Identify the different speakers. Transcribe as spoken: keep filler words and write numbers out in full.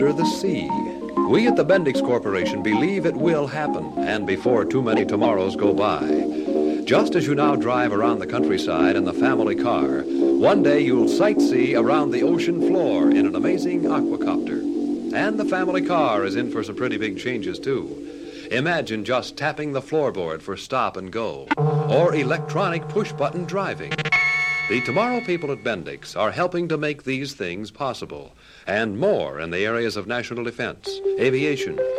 Speaker 1: under the sea. We at the Bendix Corporation believe it will happen, and before too many tomorrows go by. Just as you now drive around the countryside in the family car, one day you'll sightsee around the ocean floor in an amazing aquacopter. And the family car is in for some pretty big changes, too. Imagine just tapping the floorboard for stop and go, or electronic push-button driving. The Tomorrow people at Bendix are helping to make these things possible, and more in the areas of national defense, aviation,